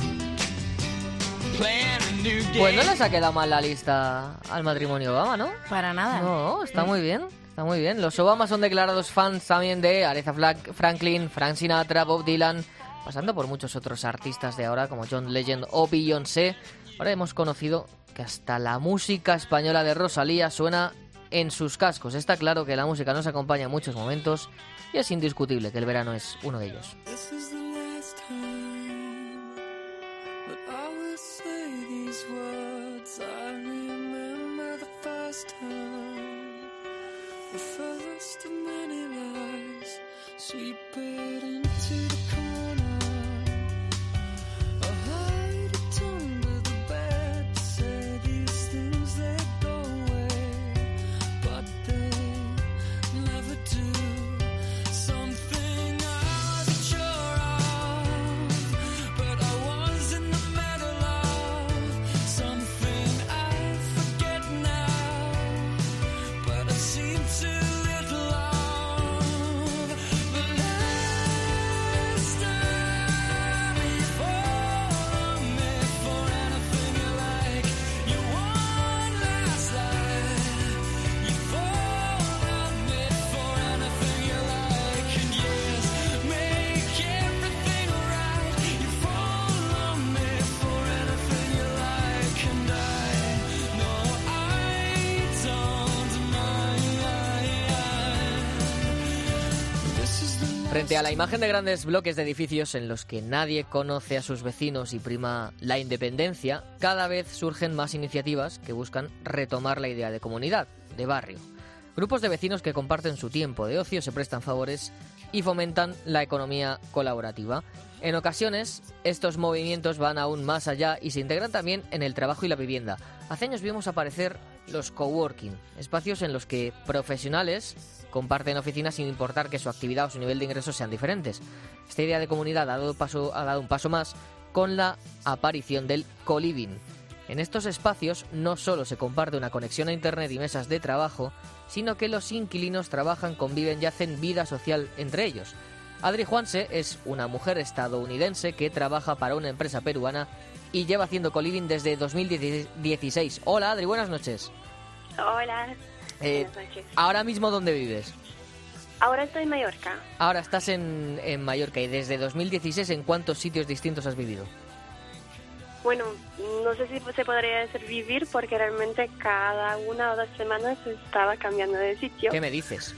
playing a new game. Pues no les ha quedado mal la lista al matrimonio Obama, ¿no? Para nada. No, está muy bien. Está muy bien. Los Obama son declarados fans también de Aretha Franklin, Frank Sinatra, Bob Dylan, pasando por muchos otros artistas de ahora como John Legend o Beyoncé. Ahora hemos conocido que hasta la música española de Rosalía suena en sus cascos. Está claro que la música nos acompaña en muchos momentos y es indiscutible que el verano es uno de ellos. This is the last time that I will say these words. I remember the first time, the first of many lies, sweep it into the corner. I heard it under the bed, say these things they go away, but they never do. Something I wasn't sure of, but I was in the middle of something I forget now, but I've seen too little of. The last time you fall on me for anything you like, you won last night. You fall on me for anything you like, and yes, make everything right. You fall on me for anything you like, and I know I don't mind. This is the Frente a la imagen de grandes bloques de edificios en los que nadie conoce a sus vecinos y prima la independencia, cada vez surgen más iniciativas que buscan retomar la idea de comunidad, de barrio. Grupos de vecinos que comparten su tiempo de ocio, se prestan favores y fomentan la economía colaborativa. En ocasiones, estos movimientos van aún más allá y se integran también en el trabajo y la vivienda. Hace años vimos aparecer los coworking, espacios en los que profesionales comparten oficinas sin importar que su actividad o su nivel de ingresos sean diferentes. Esta idea de comunidad ha dado un paso más con la aparición del co-living. En estos espacios no solo se comparte una conexión a internet y mesas de trabajo, sino que los inquilinos trabajan, conviven y hacen vida social entre ellos. Adri Juanse es una mujer estadounidense que trabaja para una empresa peruana y lleva haciendo co-living desde 2016. Hola Adri, buenas noches. Hola, buenas noches. ¿Ahora mismo dónde vives? Ahora estoy en Mallorca. Ahora estás en Mallorca y desde 2016 ¿en cuántos sitios distintos has vivido? Bueno, no sé si se podría decir vivir porque realmente cada 1 o 2 semanas estaba cambiando de sitio. ¿Qué me dices?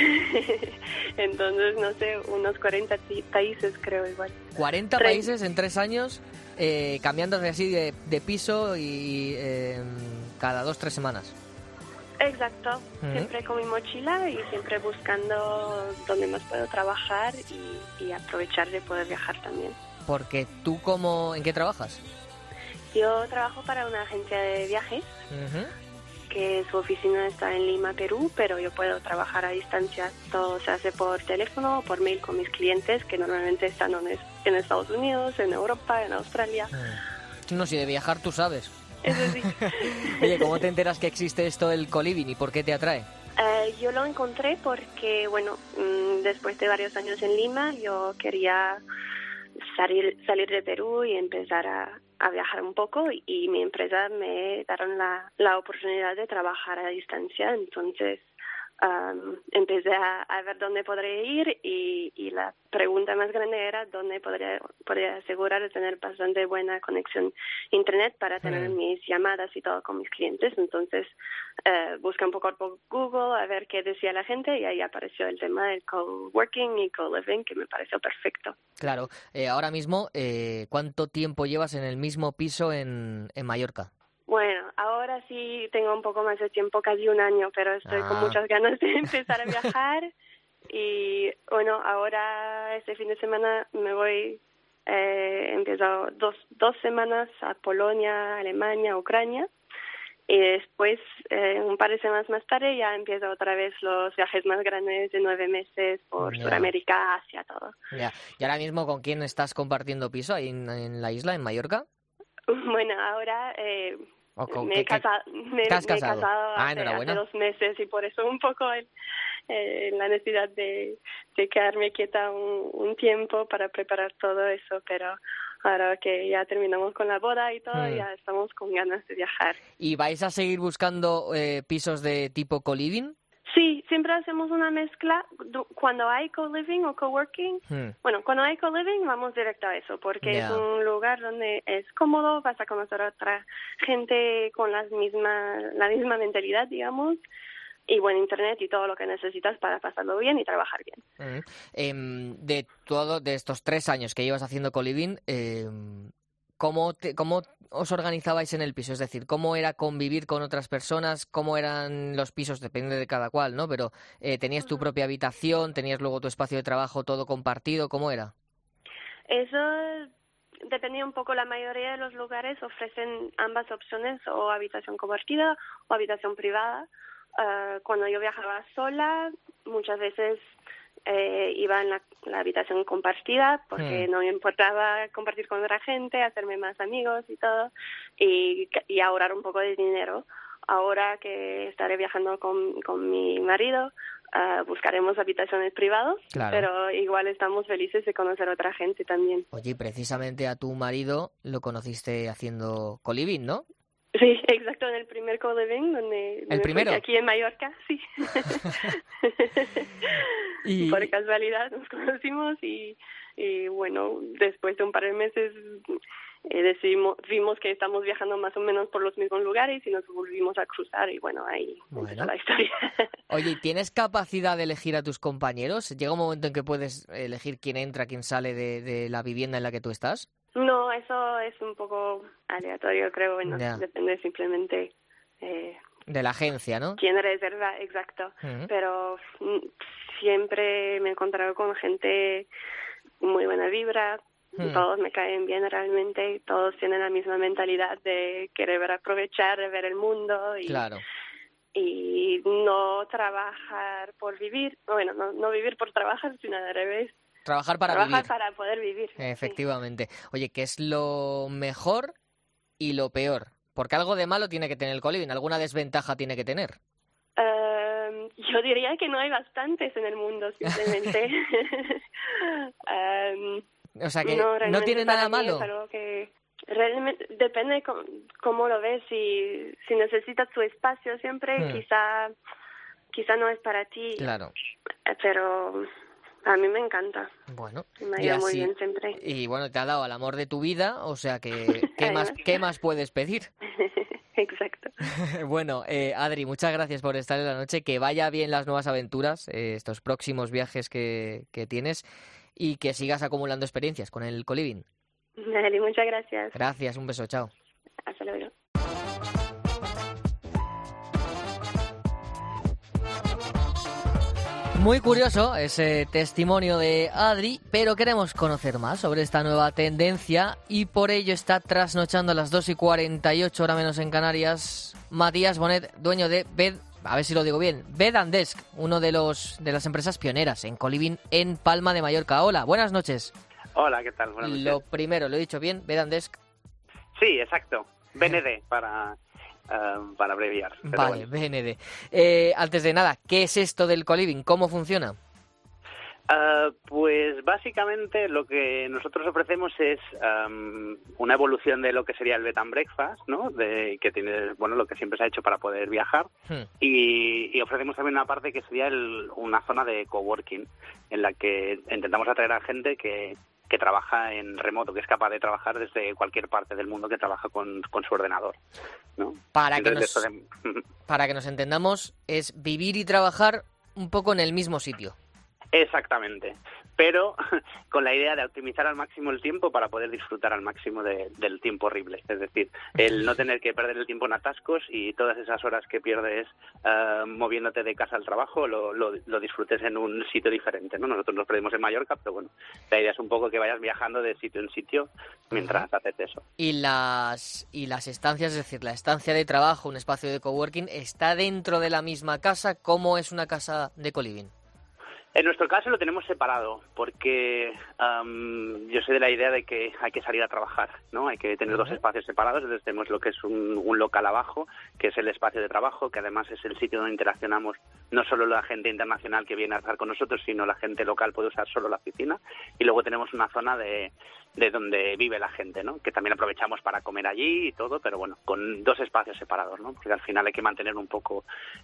Entonces, no sé, unos 40 países creo igual. 40 países en 3 años, cambiando así de piso y cada 2-3 semanas. Exacto, siempre con mi mochila y siempre buscando dónde más puedo trabajar y aprovechar de poder viajar también. Porque tú, ¿en qué trabajas? Yo trabajo para una agencia de viajes, que su oficina está en Lima, Perú, pero yo puedo trabajar a distancia. Todo se hace por teléfono o por mail con mis clientes, que normalmente están en Estados Unidos, en Europa, en Australia. No, si de viajar tú sabes. Eso sí. Oye, ¿cómo te enteras que existe esto del co-living y por qué te atrae? Yo lo encontré porque, bueno, después de varios años en Lima, yo quería salir de Perú y empezar a viajar un poco, y mi empresa me dieron la oportunidad de trabajar a distancia. Entonces empecé a ver dónde podría ir y la pregunta más grande era dónde podría asegurar de tener bastante buena conexión internet para tener mis llamadas y todo con mis clientes. Entonces busqué un poco por Google a ver qué decía la gente y ahí apareció el tema del coworking y co-living, que me pareció perfecto. Claro. Ahora mismo, ¿cuánto tiempo llevas en el mismo piso en Mallorca? Bueno, ahora sí tengo un poco más de tiempo, casi 1 año, pero estoy con muchas ganas de empezar a viajar. Y bueno, ahora este fin de semana me voy, empiezo 2 semanas a Polonia, Alemania, Ucrania. Y después, un par de semanas más tarde, ya empiezo otra vez los viajes más grandes de 9 meses por Sudamérica, Asia, todo. Ya. ¿Y ahora mismo con quién estás compartiendo piso ahí en la isla, en Mallorca? Bueno, ahora me he ¿Te has casado? hace 2 meses y por eso un poco la necesidad de quedarme quieta un tiempo para preparar todo eso, pero ahora que ya terminamos con la boda y todo, ya estamos con ganas de viajar. ¿Y vais a seguir buscando pisos de tipo co-living? Sí, siempre hacemos una mezcla. Cuando hay co-living o co-working, bueno, cuando hay co-living vamos directo a eso, porque es un lugar donde es cómodo, vas a conocer a otra gente con la misma mentalidad, digamos, y buen internet y todo lo que necesitas para pasarlo bien y trabajar bien. De estos 3 años que llevas haciendo co-living, ¿cómo os organizabais en el piso? Es decir, ¿cómo era convivir con otras personas? ¿Cómo eran los pisos? Depende de cada cual, ¿no? Pero ¿tenías tu propia habitación? ¿Tenías luego tu espacio de trabajo todo compartido? ¿Cómo era? Eso dependía un poco. La mayoría de los lugares ofrecen ambas opciones, o habitación compartida o habitación privada. Cuando yo viajaba sola, muchas veces iba en la habitación compartida porque no me importaba compartir con otra gente, hacerme más amigos y todo, y ahorrar un poco de dinero. Ahora que estaré viajando con mi marido, buscaremos habitaciones privadas, pero igual estamos felices de conocer a otra gente también. Oye, y precisamente a tu marido lo conociste haciendo co-living, ¿no? Sí, exacto, en el primer co-living donde ¿El primero? Aquí en Mallorca, sí. Y por casualidad nos conocimos y bueno, después de un par de meses vimos que estamos viajando más o menos por los mismos lugares y nos volvimos a cruzar y bueno, ahí empezó la historia. Oye, ¿tienes capacidad de elegir a tus compañeros? ¿Llega un momento en que puedes elegir quién entra, quién sale de la vivienda en la que tú estás? No, eso es un poco aleatorio, creo. Bueno, depende simplemente de la agencia, ¿no? Quién reserva, exacto. Pero siempre me he encontrado con gente muy buena vibra. Todos me caen bien realmente. Todos tienen la misma mentalidad de querer aprovechar, de ver el mundo y no trabajar por vivir. Bueno, no vivir por trabajar, sino al revés. Trabajar para poder vivir. Efectivamente. Sí. Oye, ¿qué es lo mejor y lo peor? Porque algo de malo tiene que tener el co-living, alguna desventaja tiene que tener. Yo diría que no hay bastantes en el mundo, simplemente. O sea, que no tiene nada malo. Es algo que realmente depende cómo lo ves. Si necesitas tu espacio siempre, quizá no es para ti. Claro. Pero a mí me encanta. Bueno, me ha ido muy bien siempre. Y bueno, te ha dado al amor de tu vida, o sea que ¿qué más puedes pedir? Exacto. Bueno, Adri, muchas gracias por estar en la noche. Que vaya bien las nuevas aventuras, estos próximos viajes que tienes, y que sigas acumulando experiencias con el co-living. Adri, muchas gracias. Gracias, un beso, chao. Hasta luego. Muy curioso ese testimonio de Adri, pero queremos conocer más sobre esta nueva tendencia y por ello está trasnochando a las 2:48, hora menos en Canarias, Matías Bonet, dueño de a ver si lo digo bien, Bed and Desk, uno de las empresas pioneras en co-living en Palma de Mallorca. Hola, buenas noches. Hola, ¿qué tal? Buenas noches. Lo primero, ¿lo he dicho bien? Bed and Desk. Sí, exacto. BND para abreviar. Vale, bueno. BND. Antes de nada, ¿qué es esto del co-living? ¿Cómo funciona? Pues básicamente lo que nosotros ofrecemos es una evolución de lo que sería el bed and breakfast, ¿no? Que tiene, bueno, lo que siempre se ha hecho para poder viajar, y ofrecemos también una parte que sería una zona de coworking en la que intentamos atraer a gente que trabaja en remoto, que es capaz de trabajar desde cualquier parte del mundo, que trabaja con su ordenador, ¿no? Para que nos entendamos, es vivir y trabajar un poco en el mismo sitio. Exactamente. pero con la idea de optimizar al máximo el tiempo para poder disfrutar al máximo del tiempo horrible. Es decir, el no tener que perder el tiempo en atascos y todas esas horas que pierdes moviéndote de casa al trabajo lo disfrutes en un sitio diferente, ¿no? Nosotros nos perdimos en Mallorca, pero bueno, la idea es un poco que vayas viajando de sitio en sitio mientras haces eso. Y las estancias, es decir, la estancia de trabajo, un espacio de coworking, ¿está dentro de la misma casa? ¿Cómo es una casa de co-living? En nuestro caso lo tenemos separado porque yo soy de la idea de que hay que salir a trabajar, ¿no? Hay que tener dos espacios separados. Entonces tenemos lo que es un local abajo, que es el espacio de trabajo, que además es el sitio donde interaccionamos no solo la gente internacional que viene a estar con nosotros, sino la gente local puede usar solo la oficina. Y luego tenemos una zona de donde vive la gente, ¿no? Que también aprovechamos para comer allí y todo, pero bueno, con dos espacios separados, ¿no? Porque al final hay que mantener un poco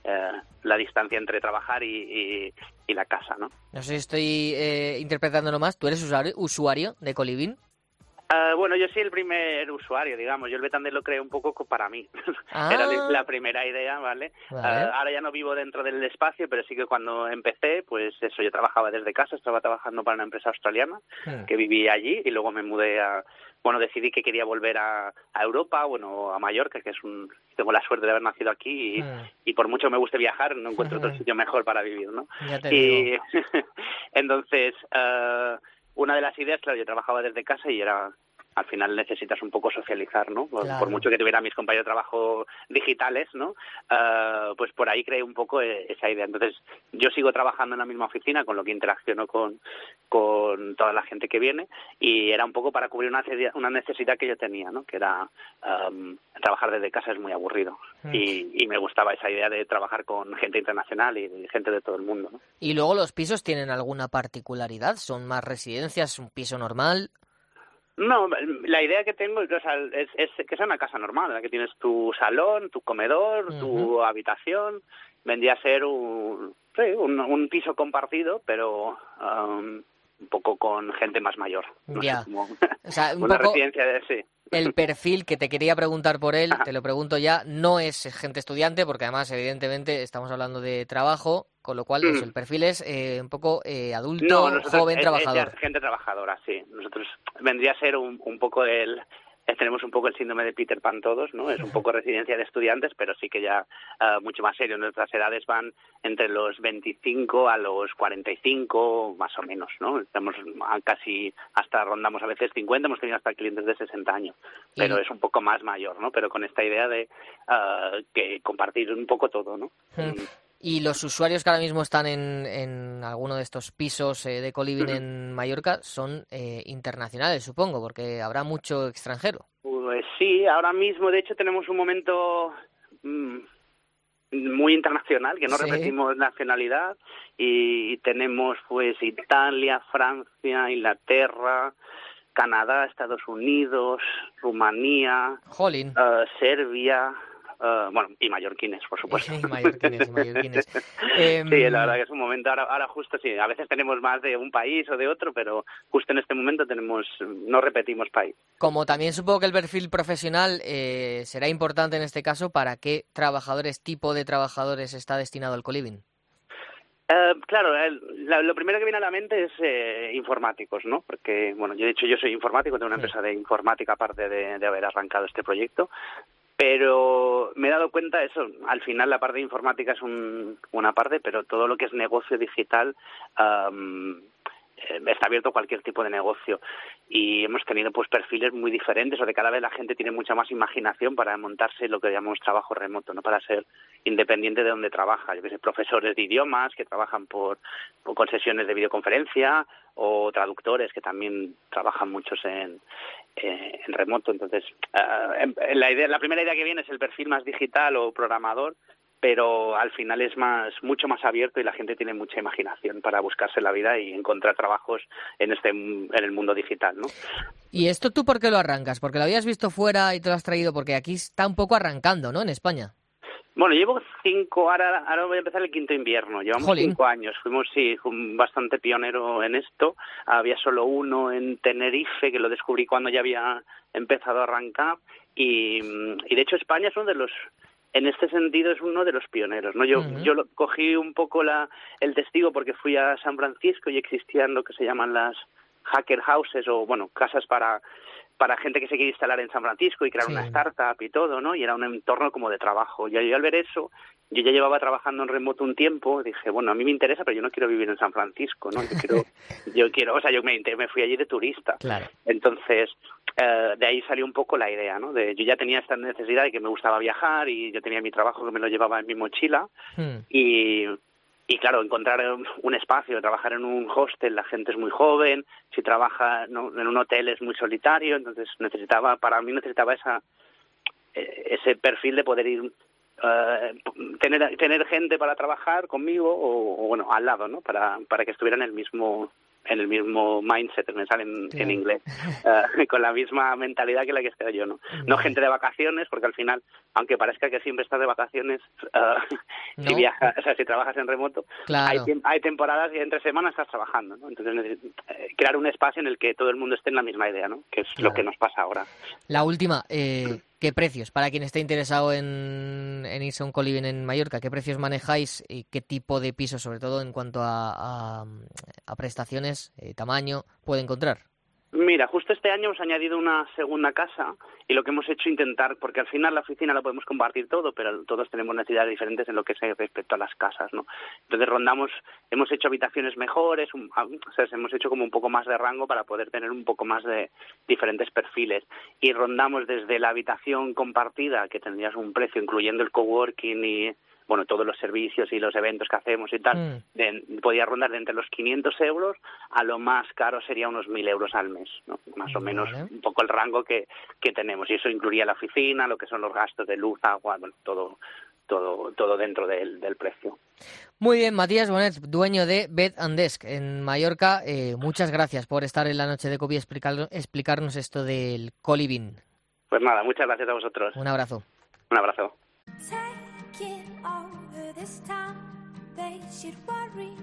la distancia entre trabajar y la casa, ¿no? No sé si estoy interpretándolo más. ¿Tú eres usuario de co-living? Bueno, yo soy el primer usuario, digamos. Yo el Betander lo creé un poco para mí. Era la primera idea, ¿vale? Ahora ya no vivo dentro del espacio, pero sí que cuando empecé, pues eso, yo trabajaba desde casa, estaba trabajando para una empresa australiana que vivía allí y luego me mudé decidí que quería volver a Europa, a Mallorca, que tengo la suerte de haber nacido aquí y por mucho me guste viajar, no encuentro otro sitio mejor para vivir, ¿no? Ya te digo. Entonces, una de las ideas, claro, yo trabajaba desde casa y al final necesitas un poco socializar, ¿no? Claro. Por mucho que tuviera mis compañeros de trabajo digitales, ¿no? Pues por ahí creé un poco esa idea. Entonces, yo sigo trabajando en la misma oficina, con lo que interacciono con toda la gente que viene, y era un poco para cubrir una necesidad que yo tenía, ¿no? Que era trabajar desde casa es muy aburrido. Y me gustaba esa idea de trabajar con gente internacional y gente de todo el mundo, ¿no? Y luego los pisos tienen alguna particularidad, ¿son más residencias, un piso normal? No, la idea que tengo es que sea una casa normal, en la que tienes tu salón, tu comedor, tu habitación. Vendría a ser un piso compartido, pero un poco con gente más mayor. Ya. O sea, un una poco residencia de sí. El perfil que te quería preguntar por él, te lo pregunto ya, no es gente estudiante, porque además, evidentemente, estamos hablando de trabajo, con lo cual el perfil es un poco adulto, joven, trabajador. Es gente trabajadora, sí. Nosotros vendría a ser un poco tenemos un poco el síndrome de Peter Pan todos, ¿no? Es un poco residencia de estudiantes, pero sí que ya mucho más serio. Nuestras edades van entre los 25 a los 45, más o menos, ¿no? Estamos casi, hasta rondamos a veces 50, hemos tenido hasta clientes de 60 años, pero es un poco más mayor, ¿no? Pero con esta idea de que compartir un poco todo, ¿no? Y los usuarios que ahora mismo están en alguno de estos pisos de co-living en Mallorca son internacionales, supongo, porque habrá mucho extranjero. Pues sí, ahora mismo, de hecho, tenemos un momento muy internacional, que no repetimos nacionalidad, y tenemos pues Italia, Francia, Inglaterra, Canadá, Estados Unidos, Rumanía, Serbia... y mallorquines, por supuesto. mallorquines. Sí, la verdad que es un momento, ahora justo sí, a veces tenemos más de un país o de otro, pero justo en este momento no repetimos país. Como también supongo que el perfil profesional será importante en este caso, ¿para qué tipo de trabajadores está destinado al co-living? Claro, lo primero que viene a la mente es informáticos, ¿no? Porque, bueno, yo de hecho yo soy informático, tengo una empresa de informática aparte de haber arrancado este proyecto. Pero me he dado cuenta eso, al final la parte de informática es una parte, pero todo lo que es negocio digital está abierto a cualquier tipo de negocio. Y hemos tenido pues perfiles muy diferentes, o de cada vez la gente tiene mucha más imaginación para montarse lo que llamamos trabajo remoto, no para ser independiente de donde trabaja. Yo que sé, profesores de idiomas que trabajan con sesiones de videoconferencia, o traductores que también trabajan muchos en remoto. Entonces, la primera idea que viene es el perfil más digital o programador, pero al final es mucho más abierto y la gente tiene mucha imaginación para buscarse la vida y encontrar trabajos en el mundo digital, ¿no? ¿Y esto tú por qué lo arrancas? ¿Porque lo habías visto fuera y te lo has traído? Porque aquí está un poco arrancando, ¿no? En España. Bueno, llevo 5, ahora voy a empezar el 5º invierno. Llevamos 5 años. Fuimos, bastante pionero en esto. Había solo uno en Tenerife, que lo descubrí cuando ya había empezado a arrancar. Y de hecho España es uno de los en este sentido es uno de los pioneros, ¿no? Yo cogí un poco el testigo porque fui a San Francisco y existían lo que se llaman las hacker houses, o bueno, casas para gente que se quiere instalar en San Francisco y crear una startup y todo, ¿no? Y era un entorno como de trabajo. Y yo al ver eso, yo ya llevaba trabajando en remoto un tiempo, dije, bueno, a mí me interesa, pero yo no quiero vivir en San Francisco, ¿no? Yo me fui allí de turista. Claro. Entonces, de ahí salió un poco la idea, ¿no? Yo ya tenía esta necesidad de que me gustaba viajar y yo tenía mi trabajo que me lo llevaba en mi mochila y claro, encontrar un espacio, trabajar en un hostel, la gente es muy joven, si trabaja en un hotel es muy solitario, entonces necesitaba ese perfil de poder ir, tener gente para trabajar conmigo o bueno, al lado, ¿no? Para que estuviera en el mismo mindset, me sale en inglés, con la misma mentalidad que la que estoy yo, ¿no? No gente de vacaciones, porque al final, aunque parezca que siempre estás de vacaciones, si viajas, o sea, si trabajas en remoto, claro, hay temporadas y entre semanas estás trabajando, ¿no? Entonces, crear un espacio en el que todo el mundo esté en la misma idea, ¿no? Que es lo que nos pasa ahora. La última, ¿qué precios? Para quien esté interesado en irse a un coliving en Mallorca, ¿qué precios manejáis y qué tipo de piso, sobre todo en cuanto a prestaciones, tamaño, puede encontrar? Mira, justo este año hemos añadido una segunda casa y lo que hemos hecho intentar, porque al final la oficina la podemos compartir todo, pero todos tenemos necesidades diferentes en lo que se respecto a las casas, ¿no? Entonces hemos hecho habitaciones mejores, hemos hecho como un poco más de rango para poder tener un poco más de diferentes perfiles y rondamos desde la habitación compartida, que tendrías un precio incluyendo el coworking y bueno, todos los servicios y los eventos que hacemos y tal, podía rondar de entre los 500 euros a lo más caro sería unos 1.000 euros al mes, ¿no? Más o menos un poco el rango que tenemos. Y eso incluiría la oficina, lo que son los gastos de luz, agua, bueno, todo dentro del precio. Muy bien, Matías Bonet, dueño de Bed and Desk en Mallorca. Muchas gracias por estar en la noche de COPE y explicarnos esto del coliving. Pues nada, muchas gracias a vosotros. Un abrazo. Un abrazo. Over this time, they should worry.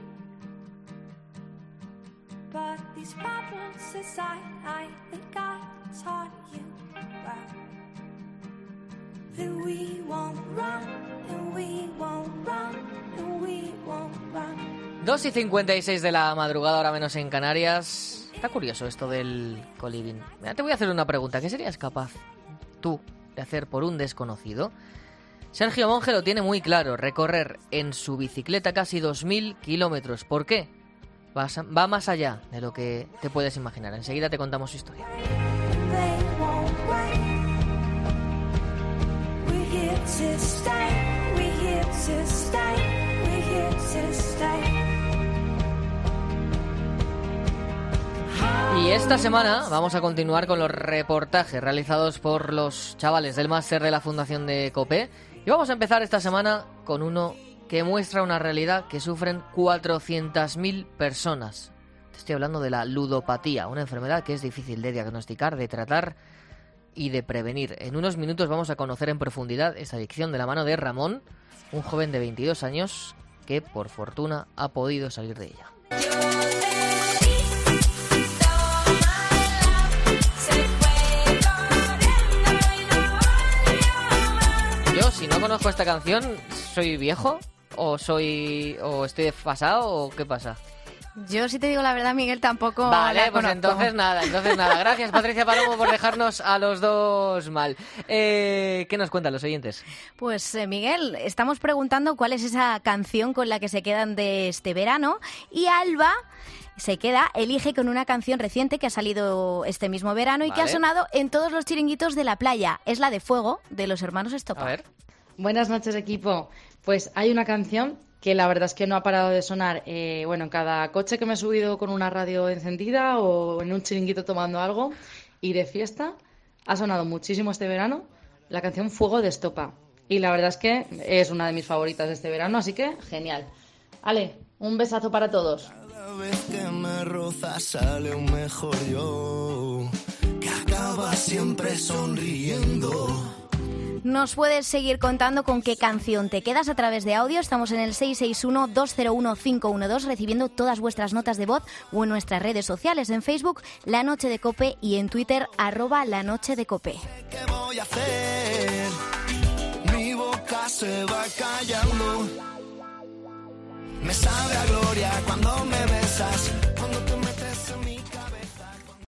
But these problems aside, I think I taught you well that we won't run, and we won't run, and we won't run. 2:56 de la madrugada, ahora menos en Canarias. Está curioso esto del coliving. Mira, te voy a hacer una pregunta. ¿Qué serías capaz tú de hacer por un desconocido? Sergio Monge lo tiene muy claro, recorrer en su bicicleta casi 2.000 kilómetros. ¿Por qué? Va más allá de lo que te puedes imaginar. Enseguida te contamos su historia. Y esta semana vamos a continuar con los reportajes realizados por los chavales del máster de la Fundación de COPE. Y vamos a empezar esta semana con uno que muestra una realidad que sufren 400.000 personas. Te estoy hablando de la ludopatía, una enfermedad que es difícil de diagnosticar, de tratar y de prevenir. En unos minutos vamos a conocer en profundidad esta adicción de la mano de Ramón, un joven de 22 años que, por fortuna, ha podido salir de ella. Yo, si no conozco esta canción, ¿soy viejo? ¿O estoy desfasado? ¿O qué pasa? Yo, si te digo la verdad, Miguel, tampoco vale, la pues conozco. entonces nada. Gracias, Patricia Palomo, por dejarnos a los dos mal. ¿Qué nos cuentan los oyentes? Pues, Miguel, estamos preguntando cuál es esa canción con la que se quedan de este verano. Y Alba elige con una canción reciente que ha salido este mismo verano y que ha sonado en todos los chiringuitos de la playa. Es la de Fuego, de los hermanos Estopa. A ver. Buenas noches, equipo. Pues hay una canción que la verdad es que no ha parado de sonar, en cada coche que me he subido con una radio encendida o en un chiringuito tomando algo y de fiesta. Ha sonado muchísimo este verano la canción Fuego de Estopa. Y la verdad es que es una de mis favoritas de este verano, así que genial. Ale, un besazo para todos. Cada vez que me rozas sale un mejor yo, que acaba siempre sonriendo. Nos puedes seguir contando con qué canción te quedas a través de audio. Estamos en el 661-201-512 recibiendo todas vuestras notas de voz o en nuestras redes sociales, en Facebook, La Noche de Cope, y en Twitter, @LaNocheDeCope. ¿Qué voy a hacer? Mi boca se va callando. Me sabe a gloria cuando me besas, cuando te metes a mí.